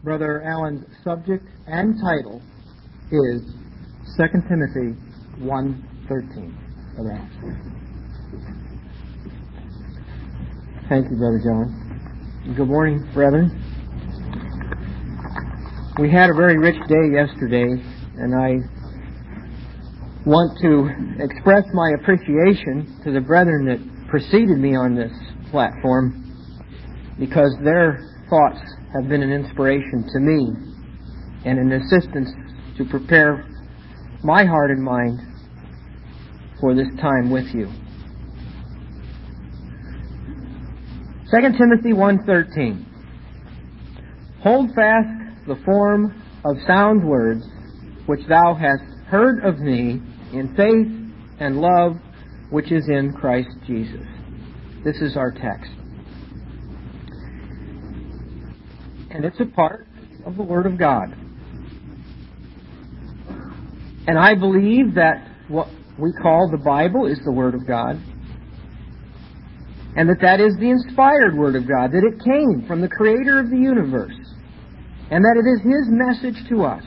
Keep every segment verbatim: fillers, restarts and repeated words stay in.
Brother Allen's subject and title is Second Timothy one thirteen. Brother Allen. Thank you, Brother John. Good morning, brethren. We had a very rich day yesterday, and I want to express my appreciation to the brethren that preceded me on this platform, because their thoughts have been an inspiration to me and an assistance to prepare my heart and mind for this time with you. Second Timothy one thirteen. Hold fast the form of sound words which thou hast heard of me in faith and love which is in Christ Jesus. This is our text. And it's a part of the Word of God. And I believe that what we call the Bible is the Word of God. And that that is the inspired Word of God. That it came from the Creator of the universe. And that it is His message to us.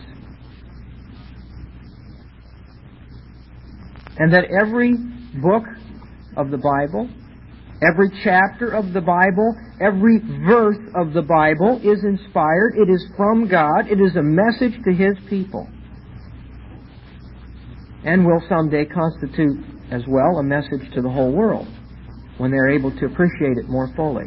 And that every book of the Bible, every chapter of the Bible, every verse of the Bible is inspired. It is from God. It is a message to His people. And will someday constitute as well a message to the whole world when they're able to appreciate it more fully.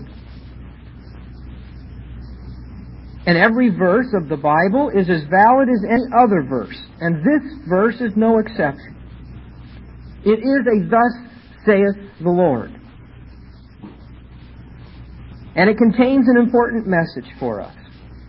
And every verse of the Bible is as valid as any other verse. And this verse is no exception. It is a thus saith the Lord. And it contains an important message for us.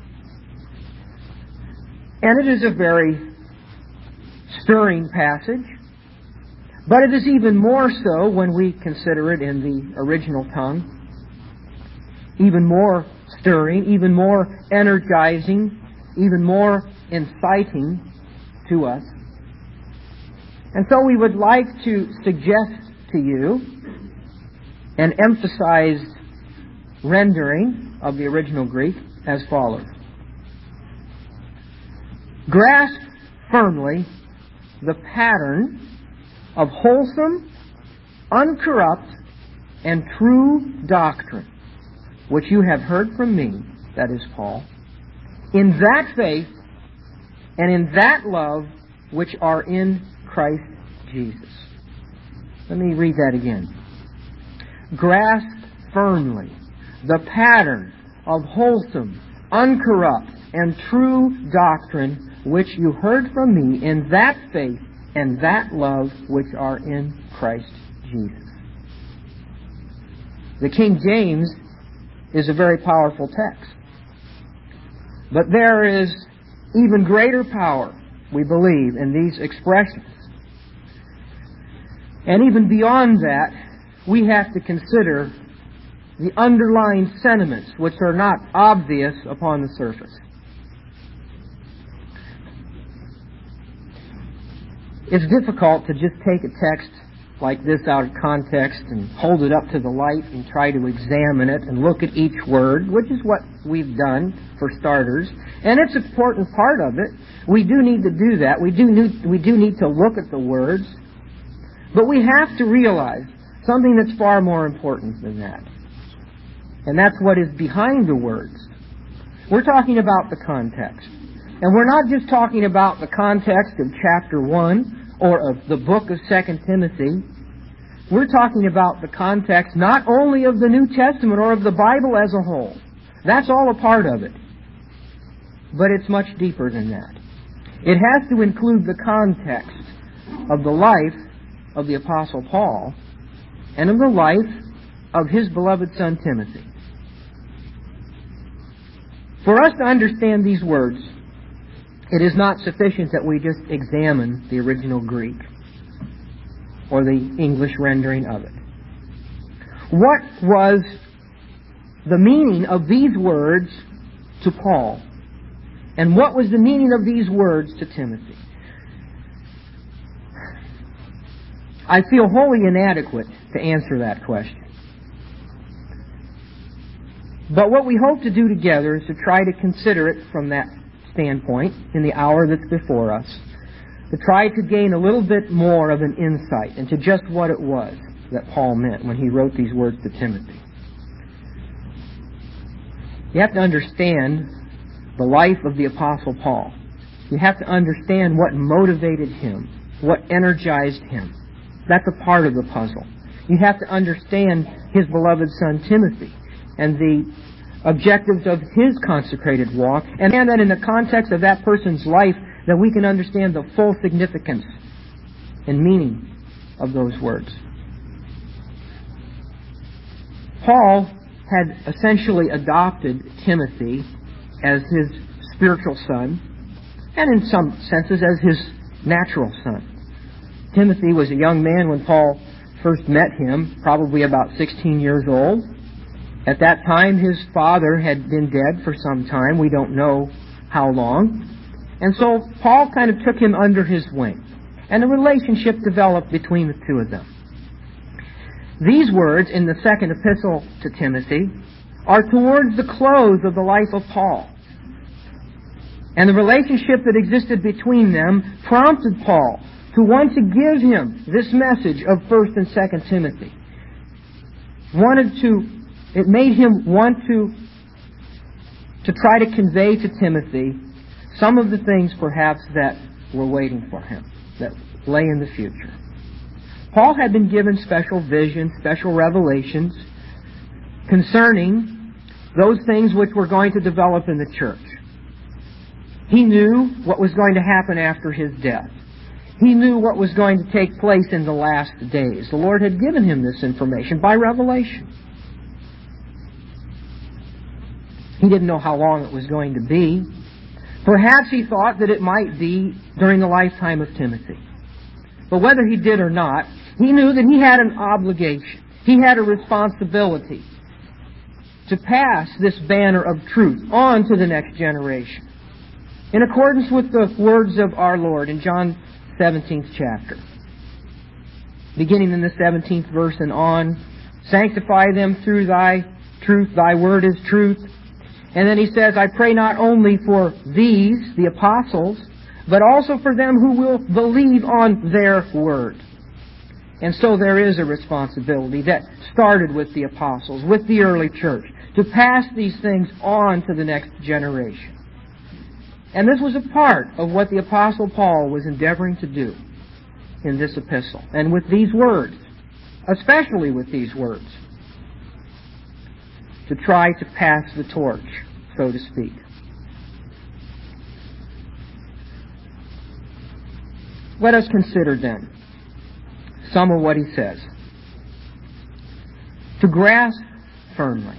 And it is a very stirring passage. But it is even more so when we consider it in the original tongue. Even more stirring, even more energizing, even more inciting to us. And so we would like to suggest to you an emphasized rendering of the original Greek as follows. Grasp firmly the pattern of wholesome, uncorrupt, and true doctrine, which you have heard from me, that is Paul, in that faith and in that love which are in Christ Jesus. Let me read that again. Grasp firmly the pattern of wholesome, uncorrupt, and true doctrine which you heard from me in that faith and that love which are in Christ Jesus. The King James is a very powerful text. But there is even greater power, we believe, in these expressions. And even beyond that, we have to consider the underlying sentiments which are not obvious upon the surface. It's difficult to just take a text like this out of context and hold it up to the light and try to examine it and look at each word, which is what we've done for starters. And it's an important part of it. We do need to do that. We do need, we do need to look at the words. But we have to realize something that's far more important than that. And that's what is behind the words. We're talking about the context. And we're not just talking about the context of chapter one or of the book of Second Timothy. We're talking about the context not only of the New Testament or of the Bible as a whole. That's all a part of it. But it's much deeper than that. It has to include the context of the life of the Apostle Paul and of the life of his beloved son Timothy. For us to understand these words, it is not sufficient that we just examine the original Greek or the English rendering of it. What was the meaning of these words to Paul? And what was the meaning of these words to Timothy? I feel wholly inadequate to answer that question. But what we hope to do together is to try to consider it from that standpoint in the hour that's before us, to try to gain a little bit more of an insight into just what it was that Paul meant when he wrote these words to Timothy. You have to understand the life of the Apostle Paul. You have to understand what motivated him, what energized him. That's a part of the puzzle. You have to understand his beloved son Timothy and the objectives of his consecrated walk, and that in the context of that person's life that we can understand the full significance and meaning of those words. Paul had essentially adopted Timothy as his spiritual son, and in some senses as his natural son. Timothy was a young man when Paul first met him, probably about sixteen years old. At that time, his father had been dead for some time. We don't know how long. And so Paul kind of took him under his wing, and a relationship developed between the two of them. These words in the second epistle to Timothy are towards the close of the life of Paul. And the relationship that existed between them prompted Paul to want to give him this message of First and Second Timothy. Wanted to, it made him want to, to try to convey to Timothy some of the things perhaps that were waiting for him, that lay in the future. Paul had been given special visions, special revelations concerning those things which were going to develop in the church. He knew what was going to happen after his death. He knew what was going to take place in the last days. The Lord had given him this information by revelation. He didn't know how long it was going to be. Perhaps he thought that it might be during the lifetime of Timothy. But whether he did or not, he knew that he had an obligation. He had a responsibility to pass this banner of truth on to the next generation, in accordance with the words of our Lord in John seventeenth chapter. Beginning in the seventeenth verse and on, sanctify them through thy truth, thy word is truth. And then he says, I pray not only for these, the apostles, but also for them who will believe on their word. And so there is a responsibility that started with the apostles, with the early church, to pass these things on to the next generation. And this was a part of what the Apostle Paul was endeavoring to do in this epistle. And with these words, especially with these words, to try to pass the torch, so to speak. Let us consider then some of what he says. To grasp firmly.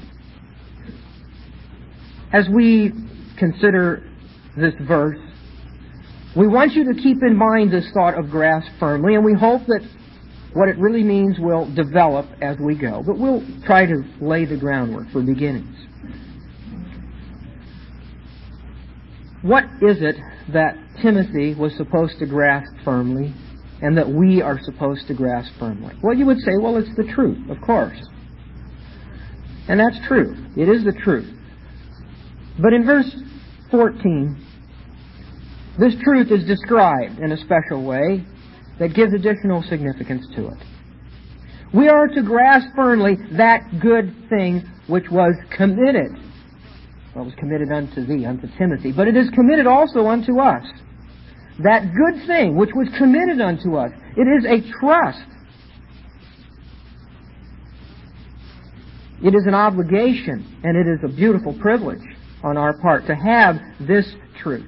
As we consider this verse, we want you to keep in mind this thought of grasp firmly, and we hope that what it really means will develop as we go. But we'll try to lay the groundwork for beginnings. What is it that Timothy was supposed to grasp firmly and that we are supposed to grasp firmly? Well, you would say, well, it's the truth, of course. And that's true. It is the truth. But in verse fourteen, this truth is described in a special way that gives additional significance to it. We are to grasp firmly that good thing which was committed. Well, it was committed unto thee, unto Timothy, but it is committed also unto us. That good thing which was committed unto us. It is a trust. It is an obligation, and it is a beautiful privilege on our part to have this truth.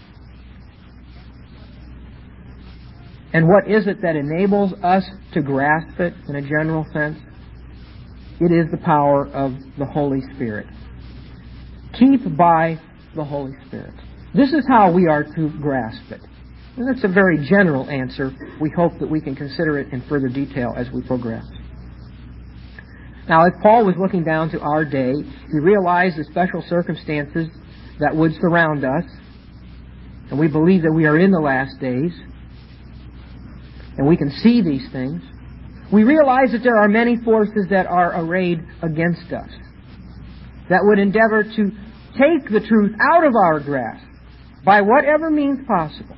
And what is it that enables us to grasp it in a general sense? It is the power of the Holy Spirit. Keep by the Holy Spirit. This is how we are to grasp it. And that's a very general answer. We hope that we can consider it in further detail as we progress. Now, if Paul was looking down to our day, he realized the special circumstances that would surround us, and we believe that we are in the last days, and we can see these things. We realize that there are many forces that are arrayed against us. that would endeavor to take the truth out of our grasp by whatever means possible.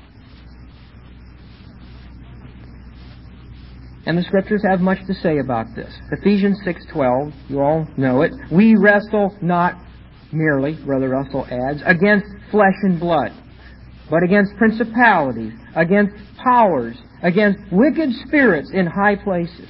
And the Scriptures have much to say about this. Ephesians six twelve, you all know it. We wrestle not merely, Brother Russell adds, against flesh and blood, but against principalities, against powers, against wicked spirits in high places.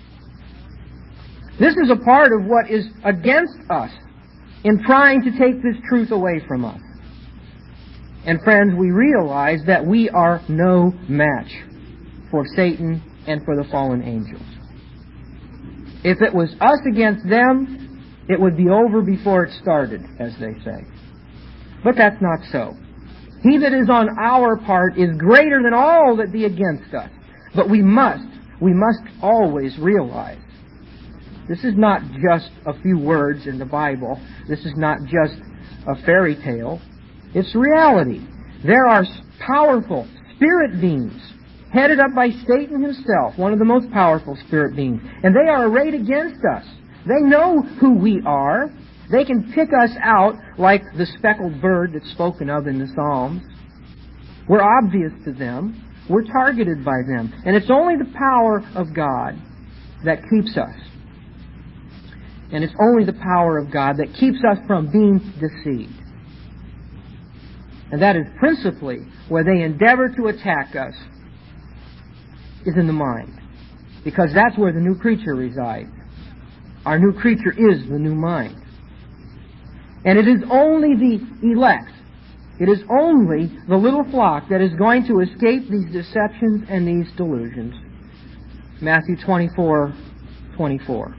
This is a part of what is against us in trying to take this truth away from us. And friends, we realize that we are no match for Satan and for the fallen angels. If it was us against them, it would be over before it started, as they say. But that's not so. He that is on our part is greater than all that be against us. But we must, we must always realize this is not just a few words in the Bible. This is not just a fairy tale. It's reality. There are powerful spirit beings headed up by Satan himself, one of the most powerful spirit beings. And they are arrayed against us. They know who we are. They can pick us out like the speckled bird that's spoken of in the Psalms. We're obvious to them. We're targeted by them. And it's only the power of God that keeps us. And it's only the power of God that keeps us from being deceived. And that is principally where they endeavor to attack us, is in the mind. Because that's where the new creature resides. Our new creature is the new mind. And it is only the elect, it is only the little flock that is going to escape these deceptions and these delusions. Matthew twenty-four twenty-four.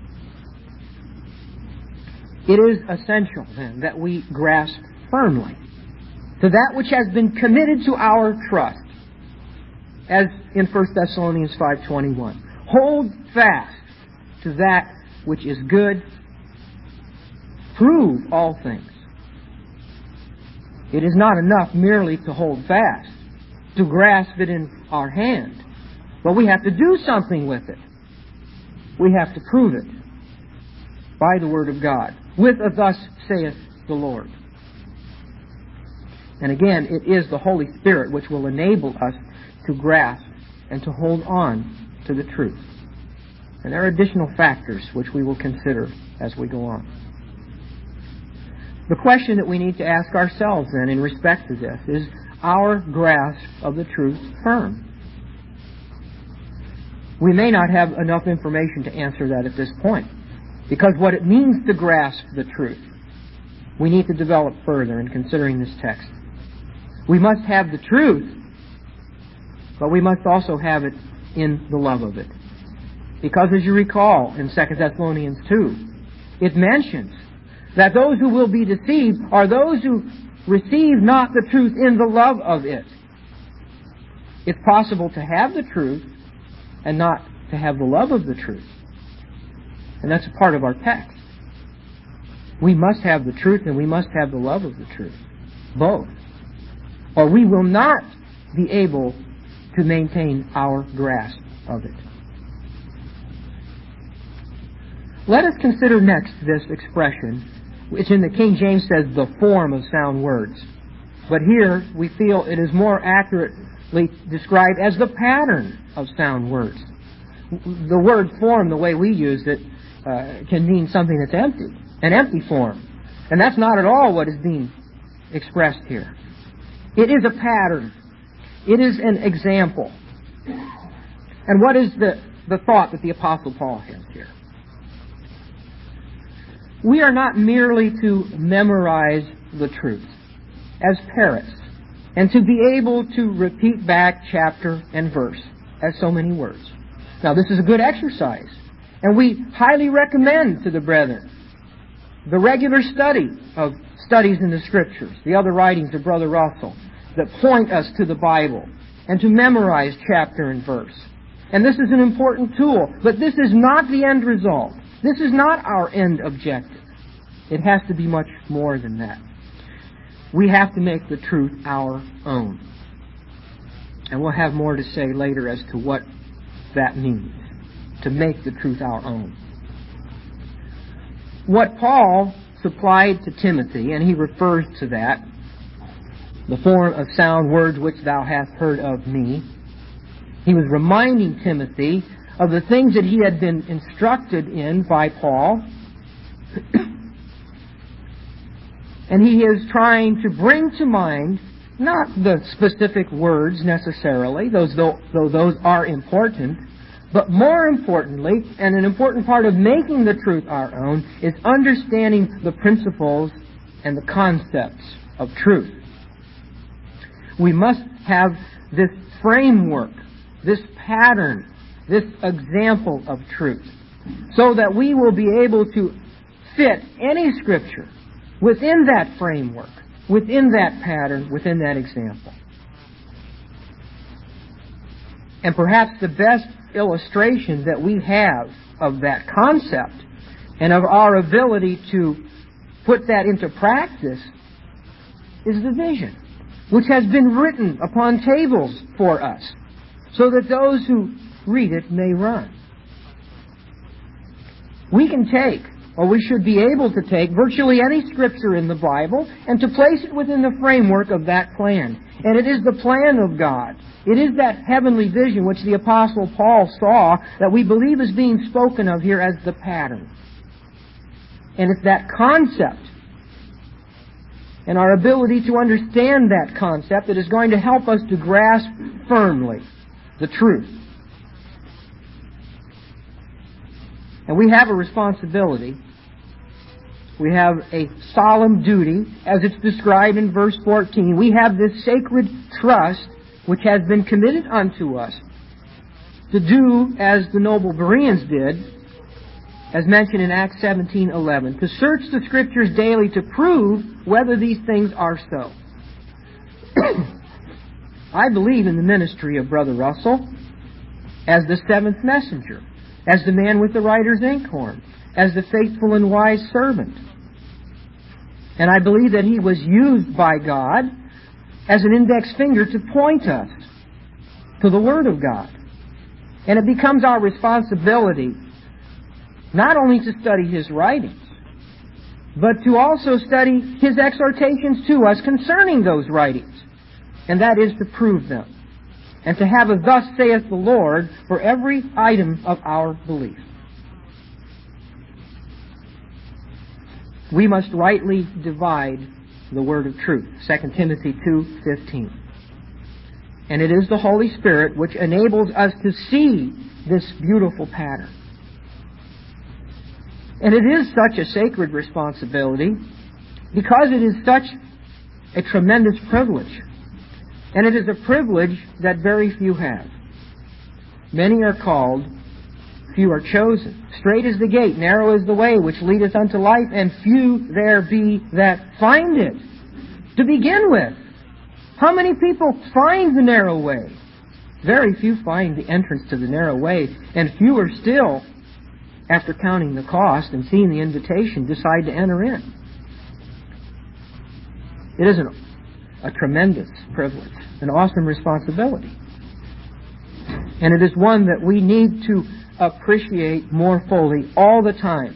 It is essential, then, that we grasp firmly to that which has been committed to our trust, as in First Thessalonians five twenty-one. Hold fast to that which is good. Prove all things. It is not enough merely to hold fast, to grasp it in our hand, but we have to do something with it. We have to prove it by the Word of God, with a thus saith the Lord. And again, it is the Holy Spirit which will enable us to grasp and to hold on to the truth. And there are additional factors which we will consider as we go on. The question that we need to ask ourselves then in respect to this is, our grasp of the truth firm? We may not have enough information to answer that at this point, because what it means to grasp the truth, we need to develop further in considering this text. We must have the truth, but we must also have it in the love of it. Because as you recall in Second Thessalonians two, it mentions that those who will be deceived are those who receive not the truth in the love of it. It's possible to have the truth and not to have the love of the truth. And that's a part of our text. We must have the truth and we must have the love of the truth. Both. Or we will not be able to maintain our grasp of it. Let us consider next this expression, which in the King James says the form of sound words. But here we feel it is more accurately described as the pattern of sound words. The word form, the way we use it, uh, can mean something that's empty, an empty form. And that's not at all what is being expressed here. It is a pattern. It is an example. And what is the, the thought that the Apostle Paul has here? We are not merely to memorize the truth as parrots and to be able to repeat back chapter and verse as so many words. Now, this is a good exercise, and we highly recommend to the brethren the regular study of studies in the Scriptures, the other writings of Brother Russell that point us to the Bible, and to memorize chapter and verse. And this is an important tool, but this is not the end result. This is not our end objective. It has to be much more than that. We have to make the truth our own. And we'll have more to say later as to what that means, to make the truth our own. What Paul supplied to Timothy, and he refers to that, the form of sound words which thou hast heard of me. He was reminding Timothy of the things that he had been instructed in by Paul. And he is trying to bring to mind not the specific words necessarily, those, though, though those are important, but more importantly, and an important part of making the truth our own, is understanding the principles and the concepts of truth. We must have this framework, this pattern, this example of truth, so that we will be able to fit any Scripture within that framework, within that pattern, within that example. And perhaps the best illustration that we have of that concept and of our ability to put that into practice is the vision, which has been written upon tables for us, so that those who read it may run. We can take, or we should be able to take, virtually any Scripture in the Bible and to place it within the framework of that plan. And it is the plan of God. It is that heavenly vision which the Apostle Paul saw that we believe is being spoken of here as the pattern. And it's that concept and our ability to understand that concept that is going to help us to grasp firmly the truth. And we have a responsibility. We have a solemn duty, as it's described in verse fourteen. We have this sacred trust which has been committed unto us to do as the noble Bereans did, as mentioned in Acts seventeen eleven, to search the Scriptures daily to prove whether these things are so. I believe in the ministry of Brother Russell as the seventh messenger, as the man with the writer's inkhorn, as the faithful and wise servant. And I believe that he was used by God as an index finger to point us to the Word of God. And it becomes our responsibility not only to study his writings, but to also study his exhortations to us concerning those writings. And that is to prove them. And to have a thus saith the Lord for every item of our belief. We must rightly divide the word of truth. Second Timothy two fifteen. And it is the Holy Spirit which enables us to see this beautiful pattern. And it is such a sacred responsibility because it is such a tremendous privilege. And it is a privilege that very few have. Many are called, few are chosen. Straight is the gate, narrow is the way which leadeth unto life, and few there be that find it. To begin with, how many people find the narrow way? Very few find the entrance to the narrow way, and fewer still, after counting the cost and seeing the invitation, decide to enter in. It is an, a tremendous privilege, an awesome responsibility. And it is one that we need to appreciate more fully all the time.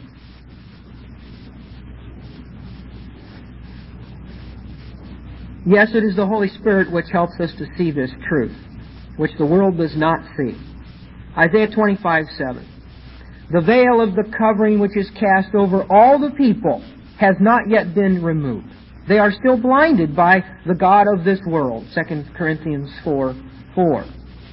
Yes, it is the Holy Spirit which helps us to see this truth, which the world does not see. Isaiah twenty-five seven. The veil of the covering which is cast over all the people has not yet been removed. They are still blinded by the god of this world. Second Corinthians four four.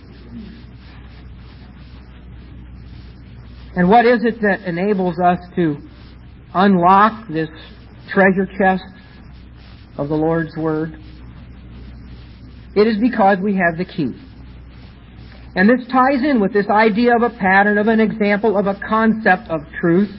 And what is it that enables us to unlock this treasure chest of the Lord's Word? It is because we have the key. And this ties in with this idea of a pattern, of an example, of a concept of truth.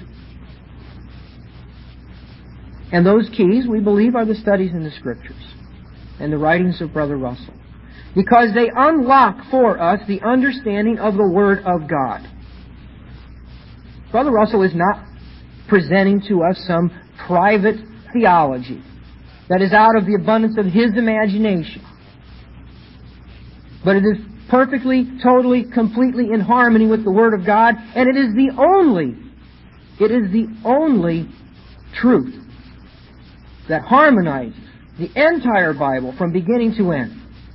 And those keys, we believe, are the studies in the Scriptures and the writings of Brother Russell. Because they unlock for us the understanding of the Word of God. Brother Russell is not presenting to us some private theology that is out of the abundance of his imagination. But it is perfectly, totally, completely in harmony with the Word of God, and it is the only, it is the only truth that harmonizes the entire Bible from beginning to end.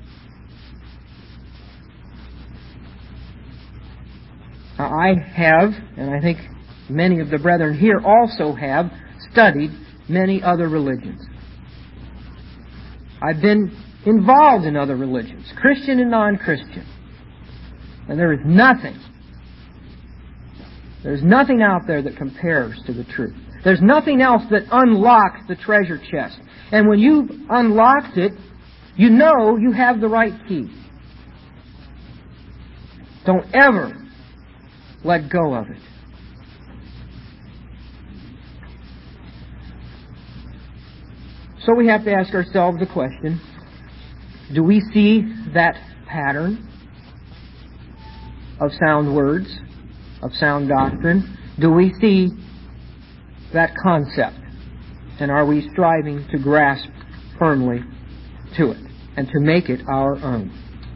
Now, I have, and I think many of the brethren here also have, studied many other religions. I've been involved in other religions, Christian and non-Christian. And there is nothing, there's nothing out there that compares to the truth. There's nothing else that unlocks the treasure chest. And when you've unlocked it, you know you have the right key. Don't ever let go of it. So we have to ask ourselves the question, do we see that pattern of sound words, of sound doctrine? Do we see that concept? And are we striving to grasp firmly to it and to make it our own?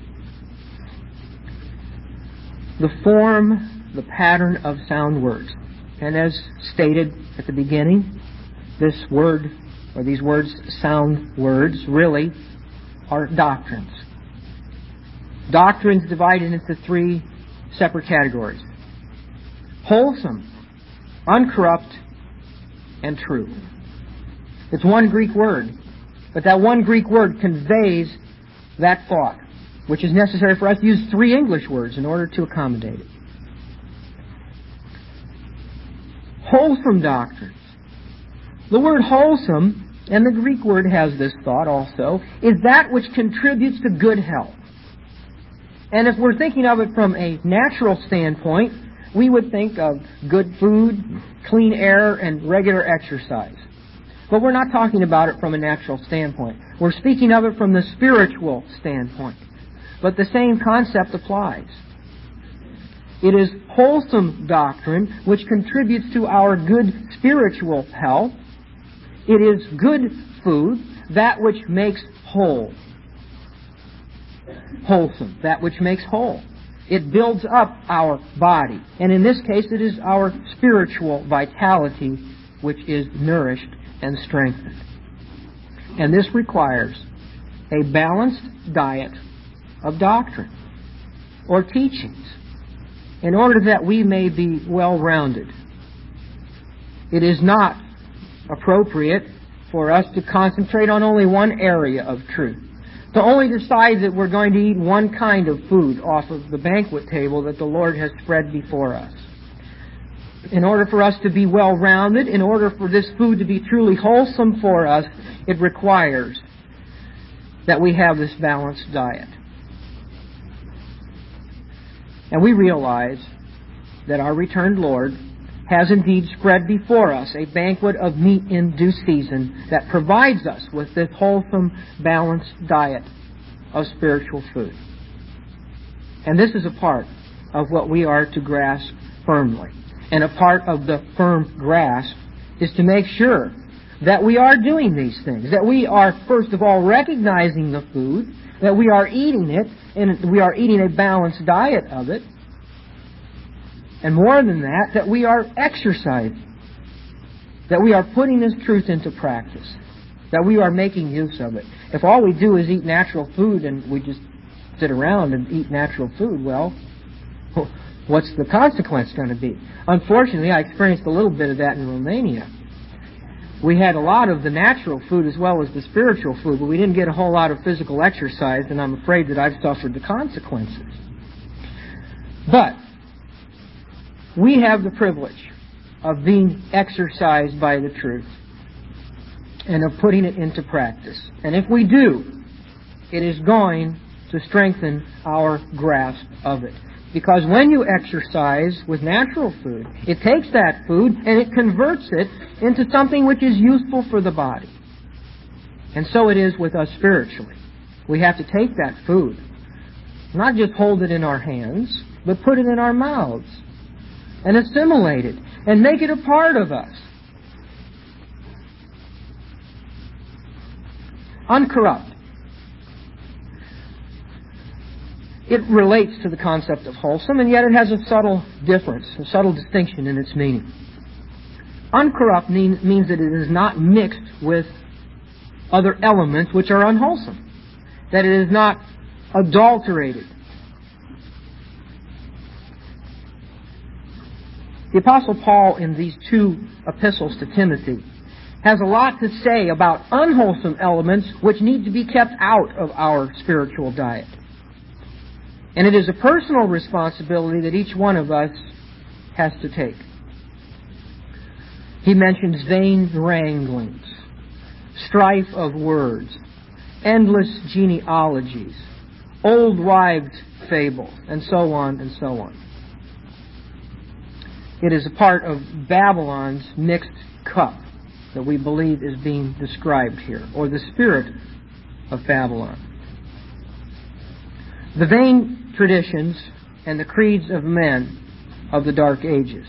The form, the pattern of sound words. And as stated at the beginning, this word, or these words, sound words, really are doctrines. Doctrines divided into three separate categories: wholesome, uncorrupt, and true. It's one Greek word, but that one Greek word conveys that thought, which is necessary for us to use three English words in order to accommodate it. Wholesome doctrines. The word wholesome, and the Greek word has this thought also, is that which contributes to good health. And if we're thinking of it from a natural standpoint, we would think of good food, clean air, and regular exercise. But we're not talking about it from a natural standpoint. We're speaking of it from the spiritual standpoint. But the same concept applies. It is wholesome doctrine which contributes to our good spiritual health. It is good food, that which makes whole. Wholesome, that which makes whole. It builds up our body. And in this case, it is our spiritual vitality which is nourished and strengthened. And this requires a balanced diet of doctrine or teachings in order that we may be well-rounded. It is not appropriate for us to concentrate on only one area of truth, to only decide that we're going to eat one kind of food off of the banquet table that the Lord has spread before us. In order for us to be well-rounded, in order for this food to be truly wholesome for us, it requires that we have this balanced diet. And we realize that our returned Lord has indeed spread before us a banquet of meat in due season that provides us with this wholesome, balanced diet of spiritual food. And this is a part of what we are to grasp firmly. And a part of the firm grasp is to make sure that we are doing these things, that we are, first of all, recognizing the food, that we are eating it, and we are eating a balanced diet of it. And more than that, that we are exercising, that we are putting this truth into practice, that we are making use of it. If all we do is eat natural food and we just sit around and eat natural food, well, what's the consequence going to be? Unfortunately, I experienced a little bit of that in Romania. We had a lot of the natural food as well as the spiritual food, but we didn't get a whole lot of physical exercise, and I'm afraid that I've suffered the consequences. But we have the privilege of being exercised by the truth and of putting it into practice. And if we do, it is going to strengthen our grasp of it. Because when you exercise with natural food, it takes that food and it converts it into something which is useful for the body. And so it is with us spiritually. We have to take that food, not just hold it in our hands, but put it in our mouths and assimilate it and make it a part of us. Uncorrupt. It relates to the concept of wholesome, and yet it has a subtle difference, a subtle distinction in its meaning. Uncorrupt mean, means that it is not mixed with other elements which are unwholesome, that it is not adulterated. The Apostle Paul, in these two epistles to Timothy, has a lot to say about unwholesome elements which need to be kept out of our spiritual diet. And it is a personal responsibility that each one of us has to take. He mentions vain wranglings, strife of words, endless genealogies, old wives' fables, and so on and so on. It is a part of Babylon's mixed cup that we believe is being described here, or the spirit of Babylon. The vain traditions and the creeds of men of the Dark Ages.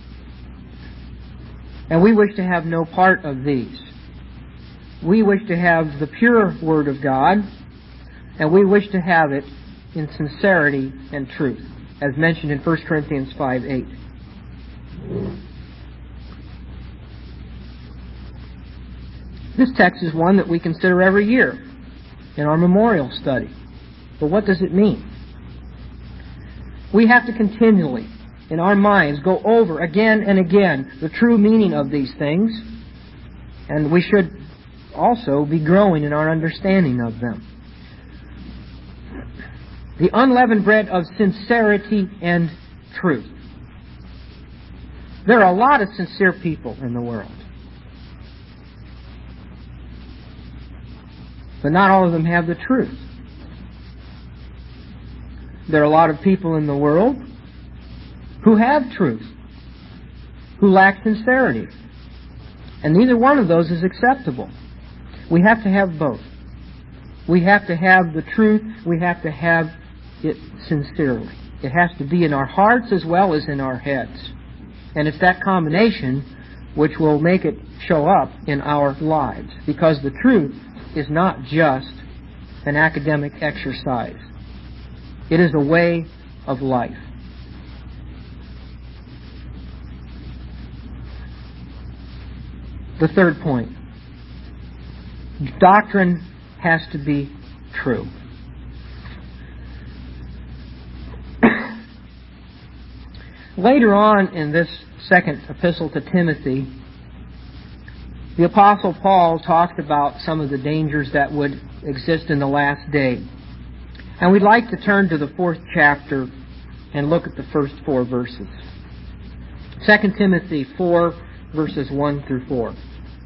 And we wish to have no part of these. We wish to have the pure Word of God, and we wish to have it in sincerity and truth, as mentioned in First Corinthians five eight. This text is one that we consider every year in our memorial study. But what does it mean? We have to continually, in our minds, go over again and again the true meaning of these things, and we should also be growing in our understanding of them. The unleavened bread of sincerity and truth. There are a lot of sincere people in the world, but not all of them have the truth. There are a lot of people in the world who have truth, who lack sincerity. And neither one of those is acceptable. We have to have both. We have to have the truth. We have to have it sincerely. It has to be in our hearts as well as in our heads. And it's that combination which will make it show up in our lives. Because the truth is not just an academic exercise. It is a way of life. The third point. Doctrine has to be true. Later on in this second epistle to Timothy, the Apostle Paul talked about some of the dangers that would exist in the last day. And we'd like to turn to the fourth chapter and look at the first four verses. Second Timothy four, verses one through four.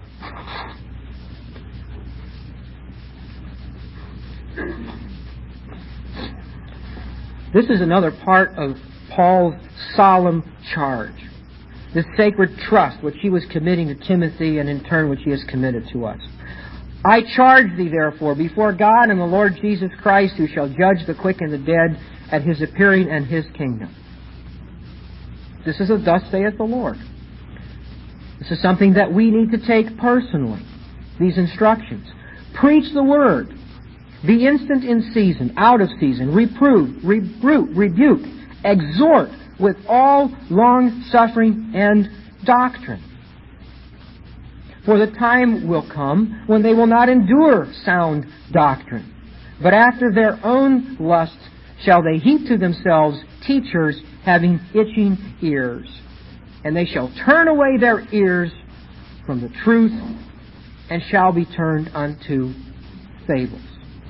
This is another part of Paul's solemn charge, this sacred trust which he was committing to Timothy and in turn which he has committed to us. I charge thee therefore before God and the Lord Jesus Christ, who shall judge the quick and the dead at His appearing and His kingdom. This is a thus saith the Lord. This is something that we need to take personally, these instructions. Preach the word. Be instant in season, out of season. Reprove, rebuke, rebuke, exhort with all long-suffering and doctrine. For the time will come when they will not endure sound doctrine, but after their own lusts shall they heap to themselves teachers having itching ears. And they shall turn away their ears from the truth and shall be turned unto fables.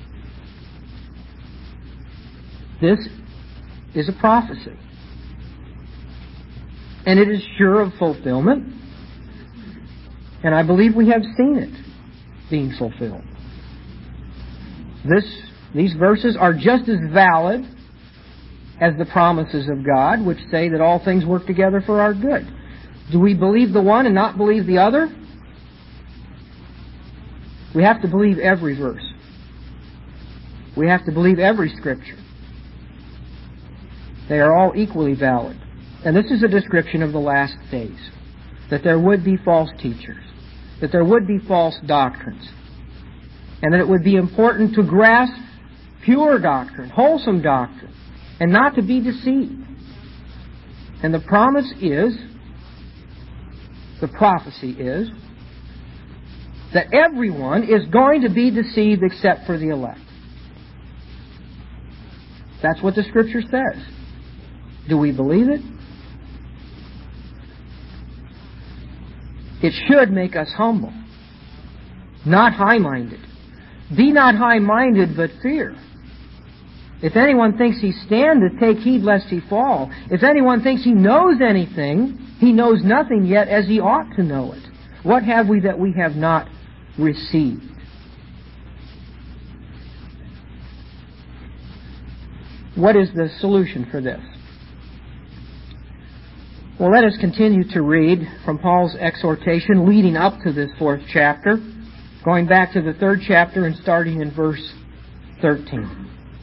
This is a prophecy. And it is sure of fulfillment. And I believe we have seen it being fulfilled. This, these verses are just as valid as the promises of God, which say that all things work together for our good. Do we believe the one and not believe the other? We have to believe every verse. We have to believe every Scripture. They are all equally valid. And this is a description of the last days. That there would be false teachers. That there would be false doctrines. And that it would be important to grasp pure doctrine, wholesome doctrine, and not to be deceived. And the promise is, the prophecy is, that everyone is going to be deceived except for the elect. That's what the Scripture says. Do we believe it? It should make us humble, not high-minded. Be not high-minded, but fear. If anyone thinks he standeth, take heed lest he fall. If anyone thinks he knows anything, he knows nothing yet as he ought to know it. What have we that we have not received? What is the solution for this? Well, let us continue to read from Paul's exhortation leading up to this fourth chapter, going back to the third chapter and starting in verse thirteen.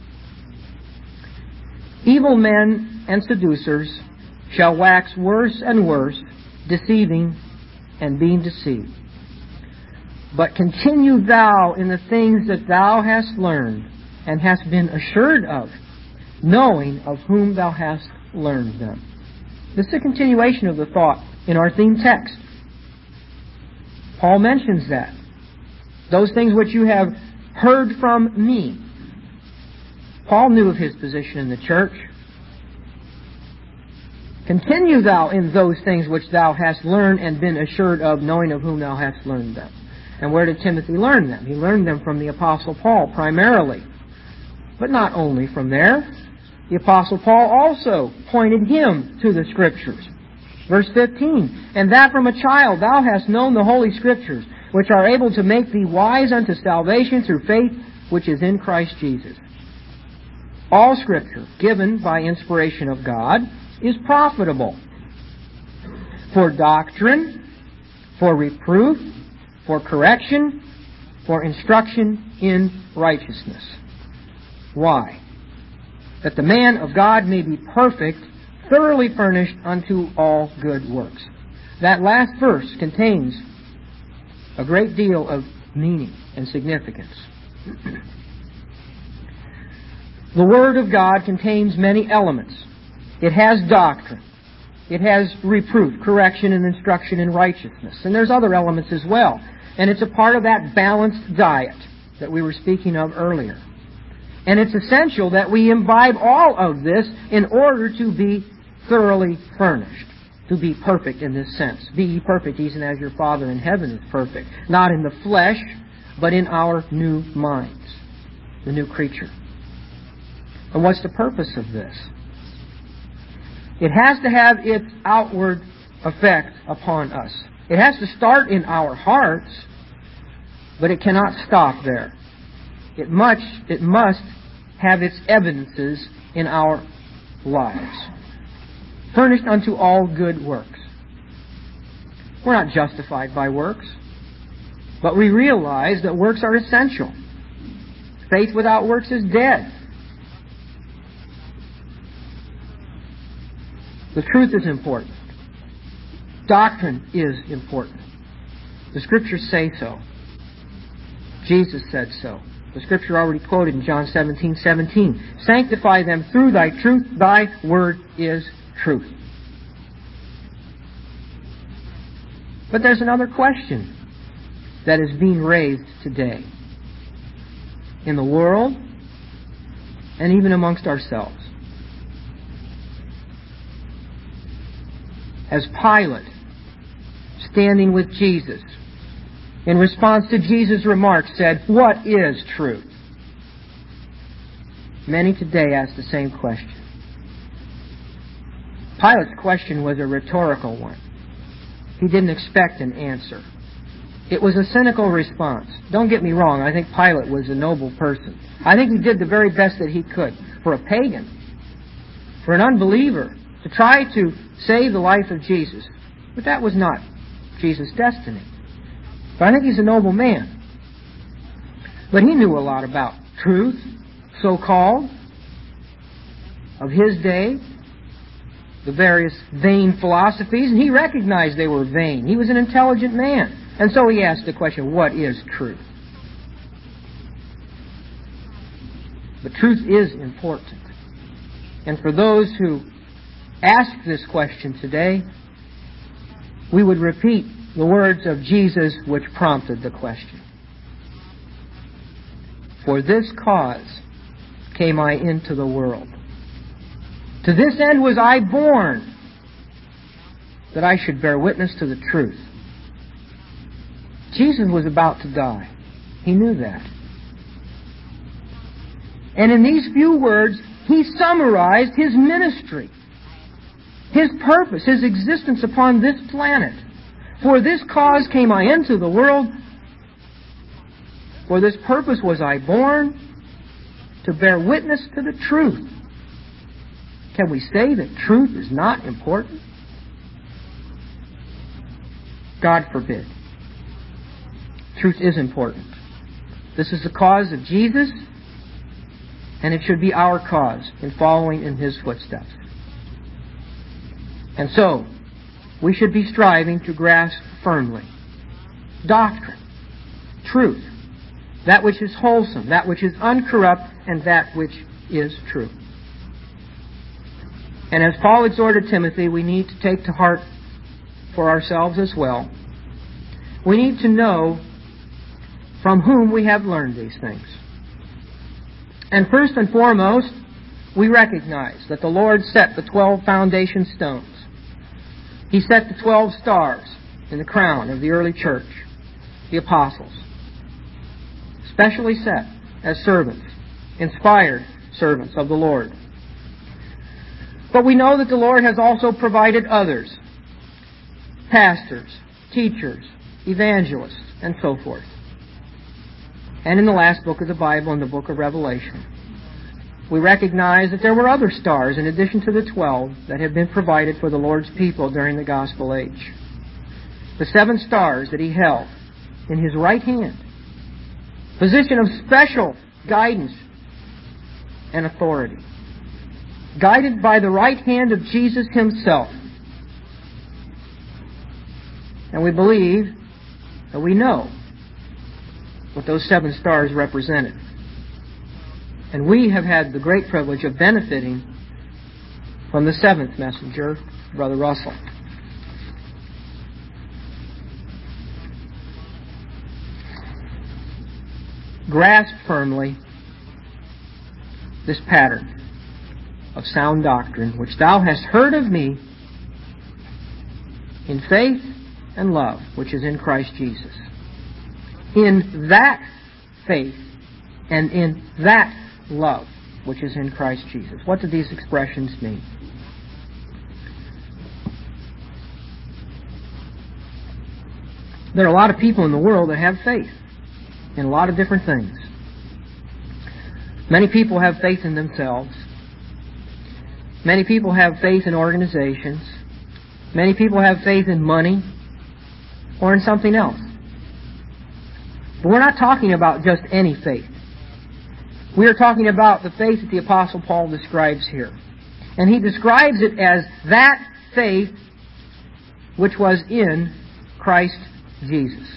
Evil men and seducers shall wax worse and worse, deceiving and being deceived. But continue thou in the things that thou hast learned and hast been assured of, knowing of whom thou hast learned them. This is a continuation of the thought in our theme text. Paul mentions that. Those things which you have heard from me. Paul knew of his position in the church. Continue thou in those things which thou hast learned and been assured of, knowing of whom thou hast learned them. And where did Timothy learn them? He learned them from the Apostle Paul primarily. But not only from there. The Apostle Paul also pointed him to the Scriptures. Verse fifteen, and that from a child thou hast known the Holy Scriptures, which are able to make thee wise unto salvation through faith which is in Christ Jesus. All Scripture, given by inspiration of God, is profitable for doctrine, for reproof, for correction, for instruction in righteousness. Why? That the man of God may be perfect, thoroughly furnished unto all good works. That last verse contains a great deal of meaning and significance. The Word of God contains many elements. It has doctrine. It has reproof, correction, and instruction in righteousness. And there's other elements as well. And it's a part of that balanced diet that we were speaking of earlier. And it's essential that we imbibe all of this in order to be thoroughly furnished, to be perfect in this sense. Be ye perfect, even as your Father in heaven is perfect. Not in the flesh, but in our new minds, the new creature. And what's the purpose of this? It has to have its outward effect upon us. It has to start in our hearts, but it cannot stop there. It must, it must have its evidences in our lives. Furnished unto all good works. We're not justified by works, but we realize that works are essential. Faith without works is dead. The truth is important. Doctrine is important. The Scriptures say so. Jesus said so. The Scripture already quoted in John seventeen seventeen. Sanctify them through thy truth. Thy word is truth. But there's another question that is being raised today in the world and even amongst ourselves. As Pilate, standing with Jesus, in response to Jesus' remarks, said, "What is truth?" Many today ask the same question. Pilate's question was a rhetorical one. He didn't expect an answer. It was a cynical response. Don't get me wrong, I think Pilate was a noble person. I think he did the very best that he could for a pagan, for an unbeliever, to try to save the life of Jesus. But that was not Jesus' destiny. But I think he's a noble man. But he knew a lot about truth, so-called, of his day, the various vain philosophies, and he recognized they were vain. He was an intelligent man. And so he asked the question, what is truth? But truth is important. And for those who ask this question today, we would repeat the words of Jesus which prompted the question. For this cause came I into the world. To this end was I born, that I should bear witness to the truth. Jesus was about to die. He knew that. And in these few words, He summarized His ministry, His purpose, His existence upon this planet. For this cause came I into the world. For this purpose was I born, to bear witness to the truth. Can we say that truth is not important? God forbid. Truth is important. This is the cause of Jesus, and it should be our cause in following in His footsteps. And so, we should be striving to grasp firmly doctrine, truth, that which is wholesome, that which is uncorrupt, and that which is true. And as Paul exhorted Timothy, we need to take to heart for ourselves as well. We need to know from whom we have learned these things. And first and foremost, we recognize that the Lord set the twelve foundation stones. He set the twelve stars in the crown of the early church, the apostles, specially set as servants, inspired servants of the Lord. But we know that the Lord has also provided others, pastors, teachers, evangelists, and so forth. And in the last book of the Bible, in the book of Revelation, we recognize that there were other stars in addition to the twelve that have been provided for the Lord's people during the gospel age. The seven stars that He held in His right hand, position of special guidance and authority, guided by the right hand of Jesus Himself. And we believe that we know what those seven stars represented. And we have had the great privilege of benefiting from the seventh messenger, Brother Russell. Grasp firmly this pattern of sound doctrine which thou hast heard of me in faith and love which is in Christ Jesus. In that faith and in that love which is in Christ Jesus. What do these expressions mean? There are a lot of people in the world that have faith in a lot of different things. Many people have faith in themselves. Many people have faith in organizations. Many people have faith in money or in something else. But we're not talking about just any faith. We are talking about the faith that the Apostle Paul describes here. And he describes it as that faith which was in Christ Jesus.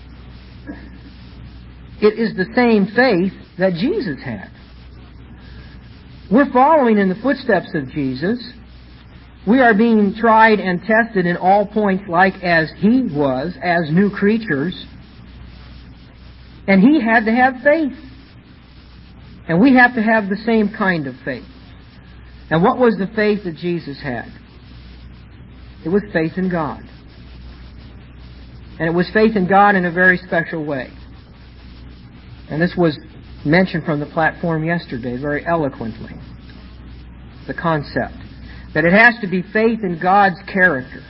It is the same faith that Jesus had. We're following in the footsteps of Jesus. We are being tried and tested in all points like as He was, as new creatures. And He had to have faith. And we have to have the same kind of faith. And what was the faith that Jesus had? It was faith in God. And it was faith in God in a very special way. And this was mentioned from the platform yesterday very eloquently. The concept that it has to be faith in God's character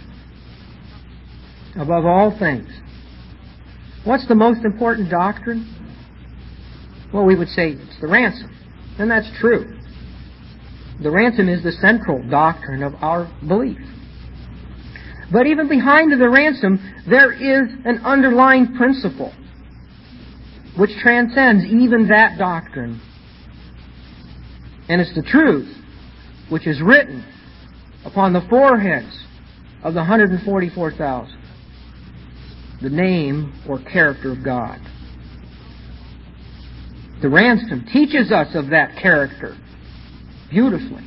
above all things. What's the most important doctrine? Well, we would say it's the ransom. And that's true. The ransom is the central doctrine of our belief. But even behind the ransom, there is an underlying principle which transcends even that doctrine. And it's the truth which is written upon the foreheads of the one hundred forty-four thousand. The name or character of God. The ransom teaches us of that character beautifully,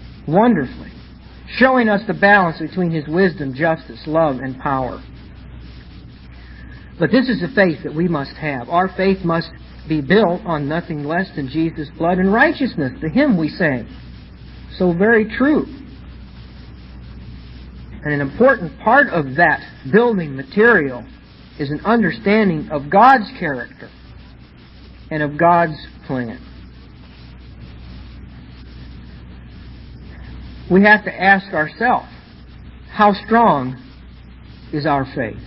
wonderfully, showing us the balance between His wisdom, justice, love, and power. But this is the faith that we must have. Our faith must be built on nothing less than Jesus' blood and righteousness, the hymn we sang. So very true. And an important part of that building material is an understanding of God's character and of God's plan. We have to ask ourselves, how strong is our faith?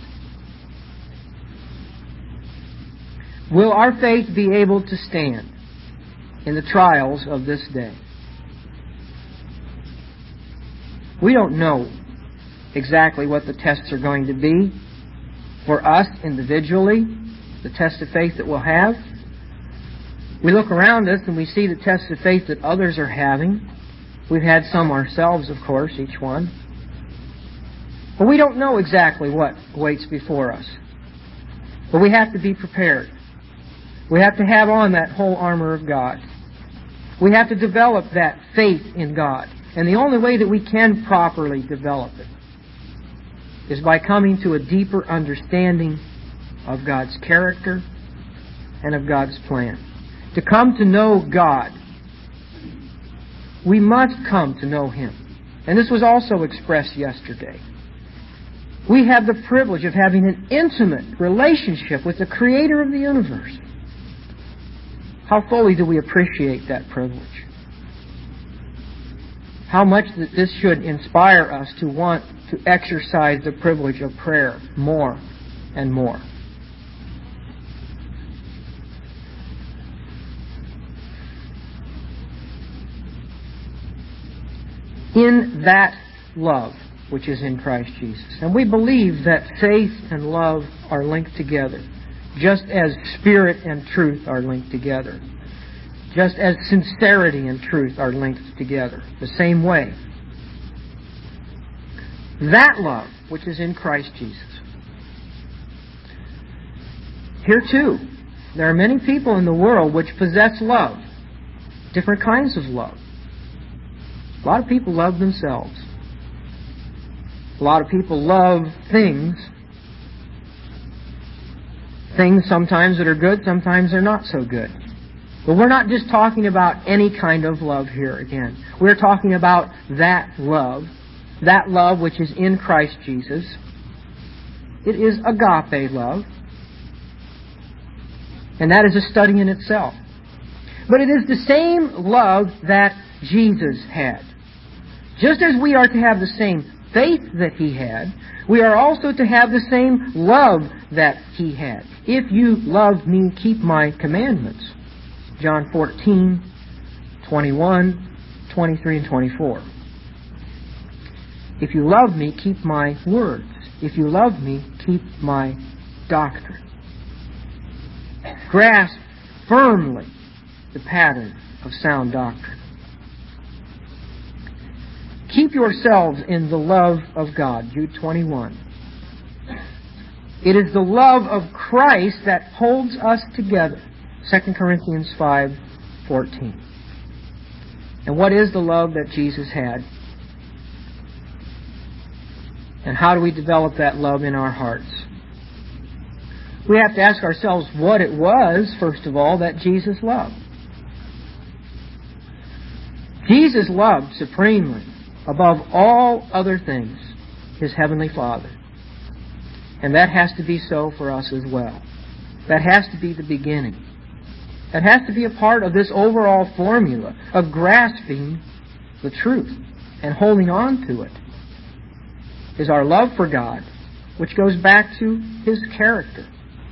Will our faith be able to stand in the trials of this day? We don't know exactly what the tests are going to be for us individually, the test of faith that we'll have. We look around us and we see the tests of faith that others are having. We've had some ourselves, of course, each one. But we don't know exactly what waits before us. But we have to be prepared. We have to have on that whole armor of God. We have to develop that faith in God. And the only way that we can properly develop it is by coming to a deeper understanding of God's character and of God's plan. To come to know God, we must come to know Him. And this was also expressed yesterday. We have the privilege of having an intimate relationship with the Creator of the universe. How fully do we appreciate that privilege? How much that this should inspire us to want to exercise the privilege of prayer more and more. In that love which is in Christ Jesus. And we believe that faith and love are linked together, just as spirit and truth are linked together. Just as sincerity and truth are linked together, the same way. That love, which is in Christ Jesus. Here too, there are many people in the world which possess love. Different kinds of love. A lot of people love themselves. A lot of people love things. Things sometimes that are good, sometimes they're not so good. But we're not just talking about any kind of love here again. We're talking about that love. That love which is in Christ Jesus. It is agape love. And that is a study in itself. But it is the same love that Jesus had. Just as we are to have the same faith that He had, we are also to have the same love that He had. If you love me, keep my commandments. John fourteen, twenty-one, twenty-three, and twenty-four. If you love me, keep my words. If you love me, keep my doctrine. Grasp firmly the pattern of sound doctrine. Keep yourselves in the love of God. Jude twenty-one. It is the love of Christ that holds us together. Second Corinthians five fourteen. And what is the love that Jesus had? And how do we develop that love in our hearts? We have to ask ourselves what it was, first of all, that Jesus loved. Jesus loved supremely, above all other things, His Heavenly Father. And that has to be so for us as well. That has to be the beginning. That has to be a part of this overall formula of grasping the truth and holding on to it. Is our love for God, which goes back to His character.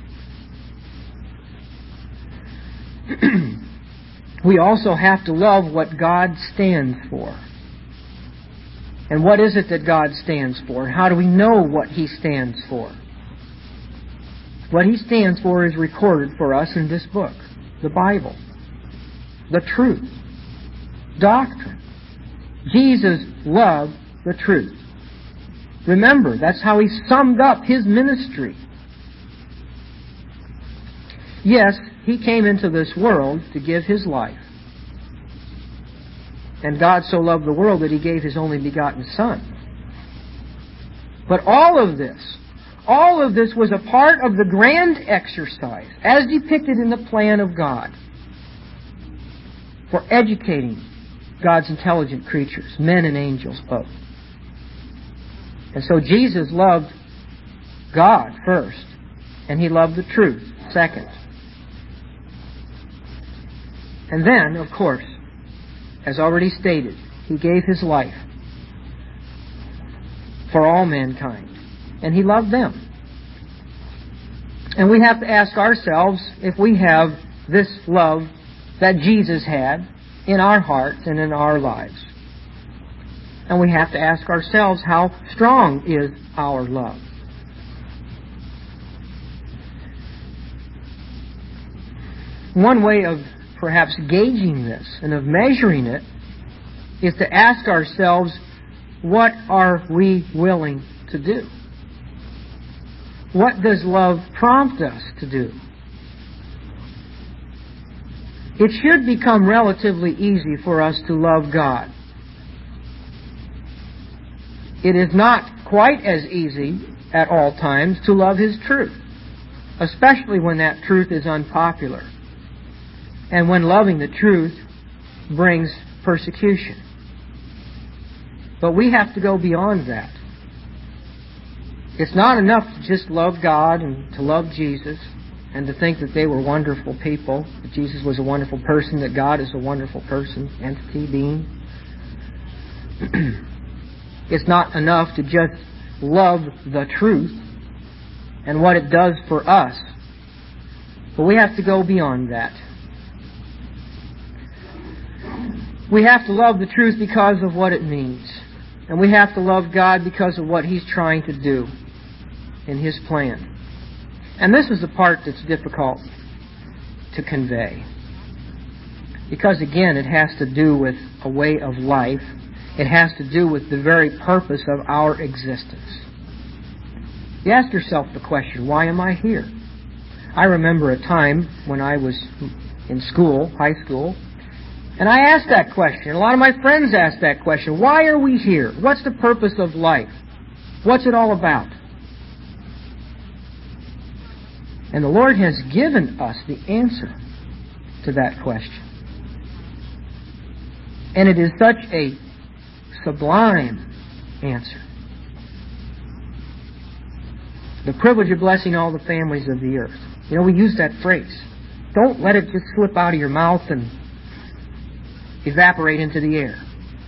We also have to love what God stands for. And what is it that God stands for? How do we know what He stands for? What He stands for is recorded for us in this book, the Bible. The truth. Doctrine. Jesus loved the truth. Remember, that's how He summed up His ministry. Yes, He came into this world to give His life. And God so loved the world that He gave His only begotten Son. But all of this, All of this was a part of the grand exercise, as depicted in the plan of God, for educating God's intelligent creatures, men and angels both. And so Jesus loved God first, and He loved the truth second. And then, of course, as already stated, He gave His life for all mankind. And He loved them. And we have to ask ourselves if we have this love that Jesus had in our hearts and in our lives. And we have to ask ourselves, how strong is our love? One way of perhaps gauging this and of measuring it is to ask ourselves, what are we willing to do? What does love prompt us to do? It should become relatively easy for us to love God. It is not quite as easy at all times to love His truth, especially when that truth is unpopular and when loving the truth brings persecution. But we have to go beyond that. It's not enough to just love God and to love Jesus and to think that they were wonderful people, that Jesus was a wonderful person, that God is a wonderful person, entity, being. It's not enough to just love the truth and what it does for us. But we have to go beyond that. We have to love the truth because of what it means. And we have to love God because of what He's trying to do in His plan. And this is the part that's difficult to convey. Because again, it has to do with a way of life. It has to do with the very purpose of our existence. You ask yourself the question, why am I here? I remember a time when I was in school, high school, and I asked that question. A lot of my friends asked that question. Why are we here? What's the purpose of life? What's it all about? And the Lord has given us the answer to that question. And it is such a sublime answer. The privilege of blessing all the families of the earth. You know, we use that phrase. Don't let it just slip out of your mouth and evaporate into the air.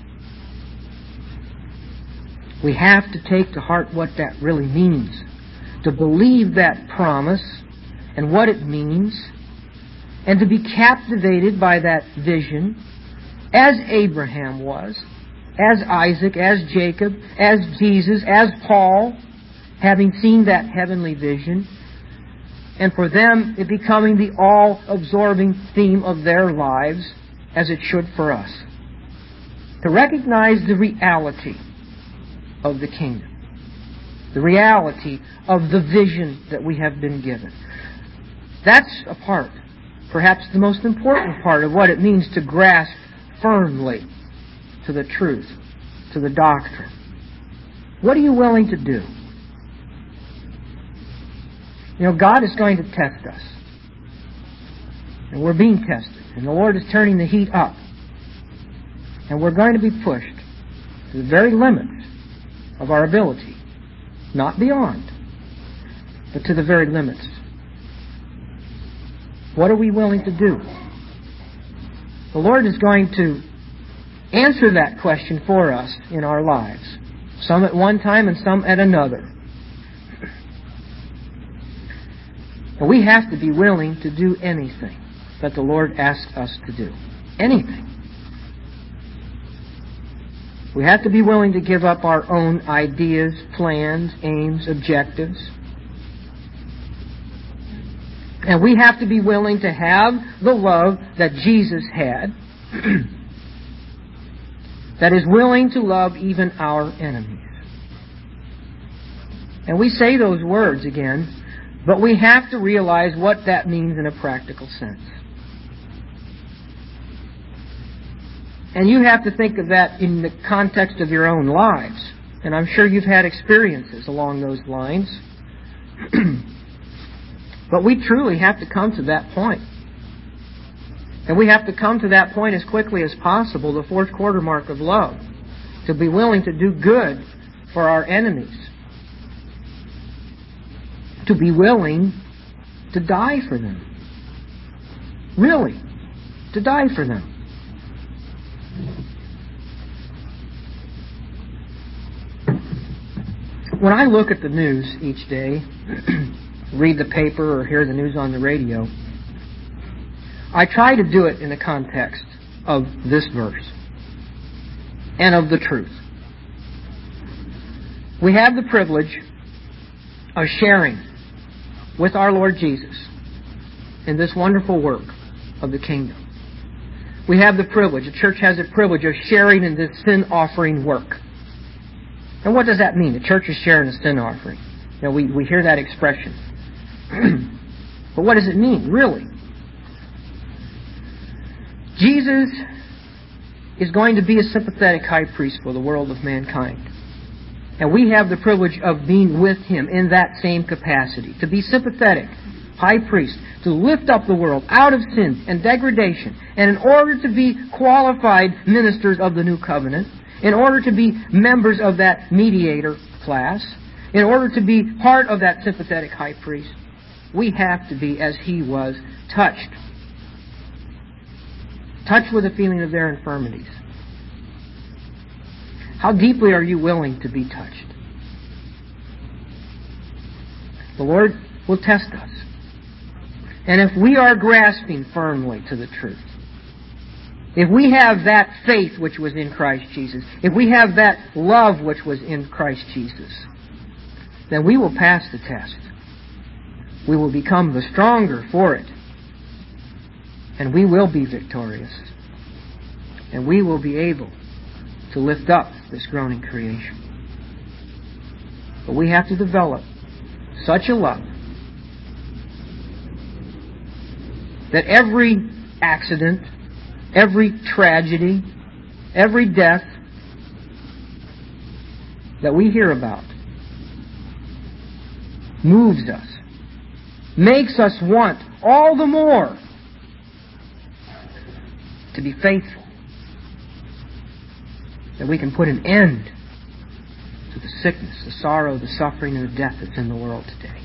We have to take to heart what that really means. To believe that promise and what it means, and to be captivated by that vision, as Abraham was, as Isaac, as Jacob, as Jesus, as Paul, having seen that heavenly vision, and for them it becoming the all-absorbing theme of their lives, as it should for us. To recognize the reality of the kingdom. The reality of the vision that we have been given. That's a part, perhaps the most important part of what it means to grasp firmly to the truth, to the doctrine. What are you willing to do? You know, God is going to test us. And we're being tested. And the Lord is turning the heat up. And we're going to be pushed to the very limits of our ability. Not beyond, but to the very limits. What are we willing to do? The Lord is going to answer that question for us in our lives. Some at one time and some at another. And we have to be willing to do anything that the Lord asks us to do. Anything. We have to be willing to give up our own ideas, plans, aims, objectives. And we have to be willing to have the love that Jesus had, that is willing to love even our enemies. And we say those words again, but we have to realize what that means in a practical sense. And you have to think of that in the context of your own lives. And I'm sure you've had experiences along those lines But we truly have to come to that point. And we have to come to that point as quickly as possible, the fourth quarter mark of love, to be willing to do good for our enemies, to be willing to die for them. Really, to die for them. When I look at the news each day, read the paper or hear the news on the radio, I try to do it in the context of this verse and of the truth. We have the privilege of sharing with our Lord Jesus in this wonderful work of the kingdom. We have the privilege, the church has the privilege of sharing in this sin offering work. And what does that mean? The church is sharing a sin offering. You know, we, we hear that expression. But what does it mean, really? Jesus is going to be a sympathetic high priest for the world of mankind. And we have the privilege of being with Him in that same capacity. To be sympathetic high priest, to lift up the world out of sin and degradation. And in order to be qualified ministers of the new covenant, in order to be members of that mediator class, in order to be part of that sympathetic high priest, we have to be, as He was, touched. Touched with the feeling of their infirmities. How deeply are you willing to be touched? The Lord will test us. And if we are grasping firmly to the truth, if we have that faith which was in Christ Jesus, if we have that love which was in Christ Jesus, then we will pass the test. We will become the stronger for it. And we will be victorious. And we will be able to lift up this groaning creation. But we have to develop such a love that every accident, every tragedy, every death that we hear about moves us, makes us want all the more to be faithful, that we can put an end to the sickness, the sorrow, the suffering, and the death that's in the world today.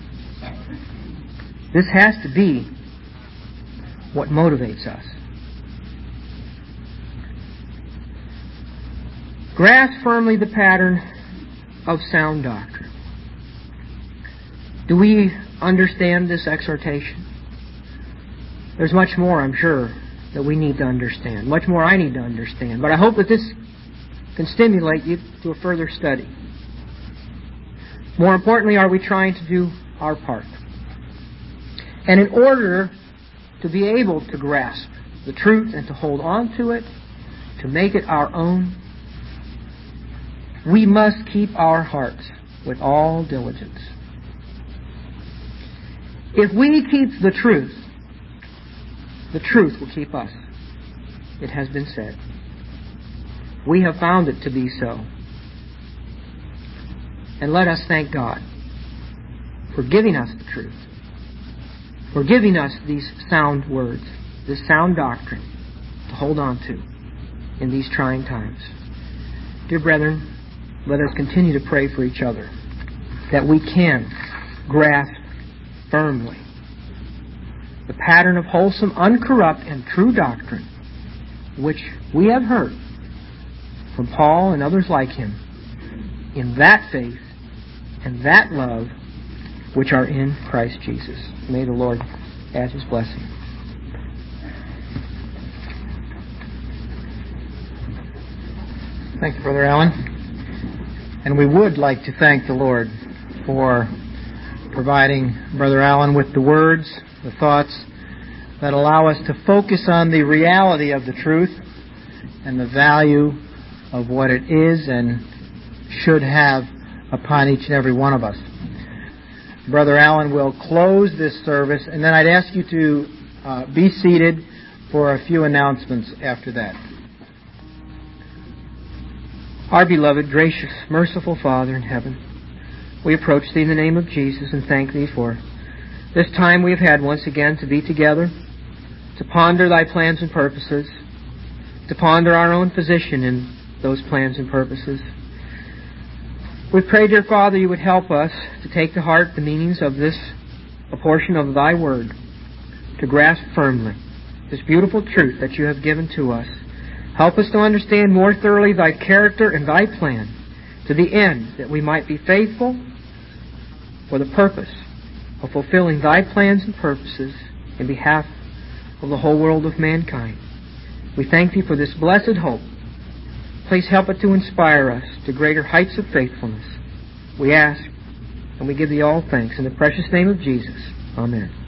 This has to be what motivates us. Grasp firmly the pattern of sound doctrine. Do we understand this exhortation? There's much more, I'm sure, that we need to understand. Much more I need to understand. But I hope that this can stimulate you to a further study. More importantly, are we trying to do our part? And in order to be able to grasp the truth and to hold on to it, to make it our own, we must keep our hearts with all diligence. If we keep the truth, the truth will keep us. It has been said. We have found it to be so. And let us thank God for giving us the truth, for giving us these sound words, this sound doctrine to hold on to in these trying times. Dear brethren, let us continue to pray for each other that we can grasp firmly the pattern of wholesome, uncorrupt, and true doctrine which we have heard from Paul and others like him in that faith and that love which are in Christ Jesus. May the Lord add His blessing. Thank you, Brother Allen. And we would like to thank the Lord for providing Brother Allen with the words, the thoughts that allow us to focus on the reality of the truth and the value of what it is and should have upon each and every one of us. Brother Allen will close this service, and then I'd ask you to uh, be seated for a few announcements after that. Our beloved, gracious, merciful Father in heaven, we approach Thee in the name of Jesus and thank Thee for this time we have had once again to be together, to ponder Thy plans and purposes, to ponder our own position in those plans and purposes. We pray, dear Father, You would help us to take to heart the meanings of this, a portion of Thy Word, to grasp firmly this beautiful truth that You have given to us. Help us to understand more thoroughly Thy character and Thy plan, to the end that we might be faithful for the purpose of fulfilling Thy plans and purposes in behalf of the whole world of mankind. We thank Thee for this blessed hope. Please help it to inspire us to greater heights of faithfulness. We ask and we give Thee all thanks in the precious name of Jesus. Amen.